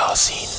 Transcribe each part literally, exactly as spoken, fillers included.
فرازین.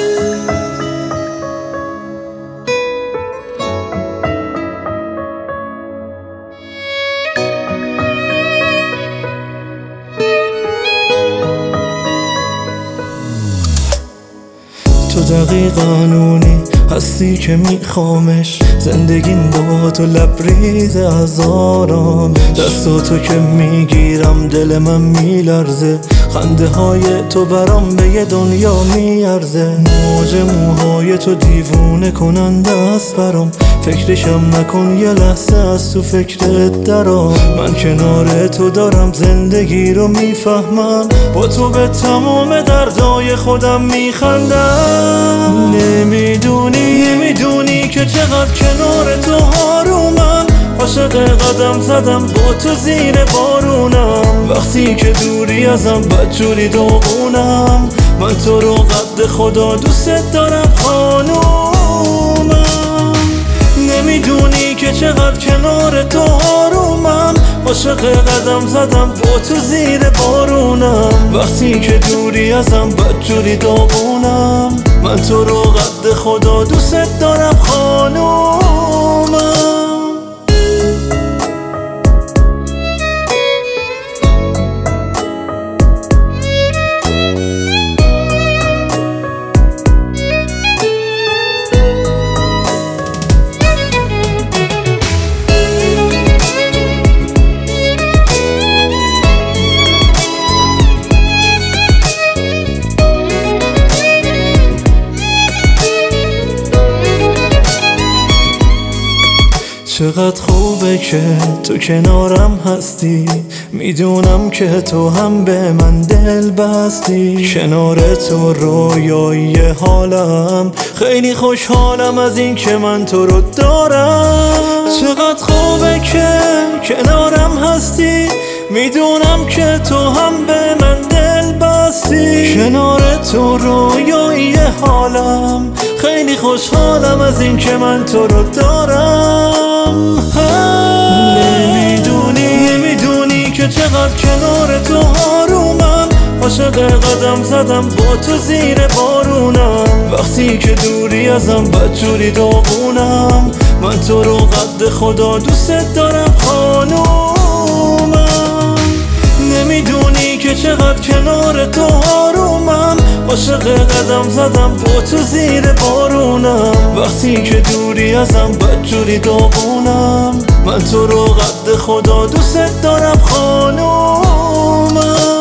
تو دقیقانونی هستی که میخوامش، زندگیم با تو لبریز از آرام. دستاتو که میگیرم دل من میلرزه، خنده های تو برام به یه دنیا میارزه. موج موهای تو دیوونه کننده است برام، فکرشم نکن یه لحظه از تو فکرت درام. من کنار تو دارم زندگی رو میفهمم، با تو به تمام دردای خودم میخندم. نمیدونی نمیدونی که چقدر کنار تو آرومم، عاشق قدم زدم با تو زیر بارونم. وقتی که دوری ازم بدجوری داغونم، من تو رو قد خدا دوست دارم خانومم. نمیدونی که چقدر کنار تو آرومم، عاشق قدم زدم با تو زیر بارونم. وقتی که دوری ازم بدجوری داغونم، من تو رو قد خدا دوست دارم خانومم. چقدر خوبه که تو کنارم هستی، میدونم که تو هم به من دل بستی. کنار تو رویایی حالم، خیلی خوشحالم از این که من تو رو دارم. چقدر خوبه که کنارم هستی، میدونم که تو هم به من دل بستی. کنار تو رویایی حالم، خیلی خوشحالم از این که من تو رو دارم. نمیدونی نمیدونی که چقدر کنار تو آرومم، عاشق قدم زدم با تو زیر بارونم. وقتی که دوری ازم بدجوری داغونم، من تو رو قد خدا دوست دارم خانومم. نمیدونی که چقدر کنار تو آرومم، عاشق قدم زدم با تو زیر بارونم. وقتی که دوری ازم بدجوری داغونم، من تو رو قد خدا دوست دارم خانومم.